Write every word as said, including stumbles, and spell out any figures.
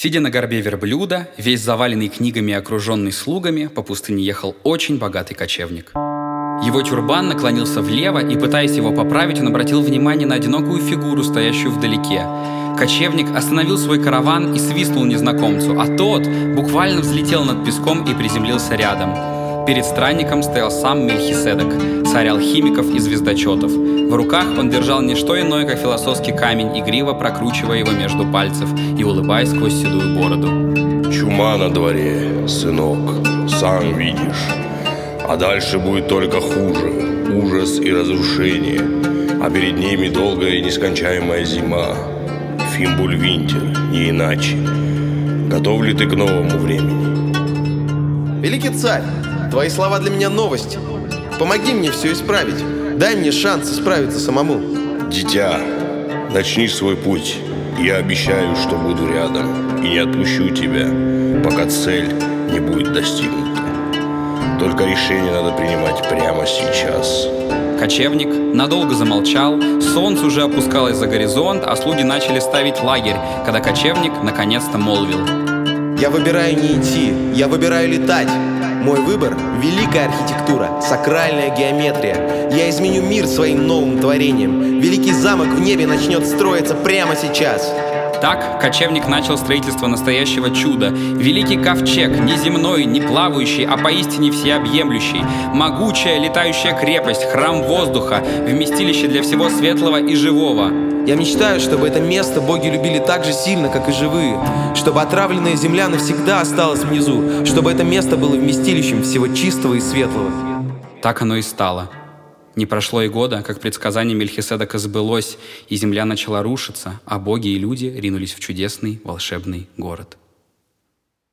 Сидя на горбе верблюда, весь заваленный книгами и окруженный слугами, по пустыне ехал очень богатый кочевник. Его тюрбан наклонился влево, и, пытаясь его поправить, он обратил внимание на одинокую фигуру, стоящую вдалеке. Кочевник остановил свой караван и свистнул незнакомцу, а тот буквально взлетел над песком и приземлился рядом. Перед странником стоял сам Мельхиседек, царь алхимиков и звездочетов. В руках он держал не что иное, как философский камень, игриво прокручивая его между пальцев и улыбаясь сквозь седую бороду. «Чума на дворе, сынок, сам видишь. А дальше будет только хуже, ужас и разрушение. А перед ними долгая и нескончаемая зима. Фимбуль-Винтер, не иначе. Готов ли ты к новому времени?» Великий царь, твои слова для меня новость. Помоги мне все исправить. Дай мне шанс исправиться самому. Дитя, начни свой путь. Я обещаю, что буду рядом и не отпущу тебя, пока цель не будет достигнута. Только решение надо принимать прямо сейчас. Кочевник надолго замолчал, солнце уже опускалось за горизонт, а слуги начали ставить лагерь, когда кочевник наконец-то молвил: Я выбираю не идти, я выбираю летать. Мой выбор — великая архитектура, сакральная геометрия. Я изменю мир своим новым творением. Великий замок в небе начнет строиться прямо сейчас. Так кочевник начал строительство настоящего чуда. Великий ковчег, не земной, не плавающий, а поистине всеобъемлющий. Могучая летающая крепость, храм воздуха, вместилище для всего светлого и живого. Я мечтаю, чтобы это место боги любили так же сильно, как и живые. Чтобы отравленная земля навсегда осталась внизу. Чтобы это место было вместилищем всего чистого и светлого. Так оно и стало. Не прошло и года, как предсказание Мельхиседека сбылось, и земля начала рушиться, а боги и люди ринулись в чудесный волшебный город.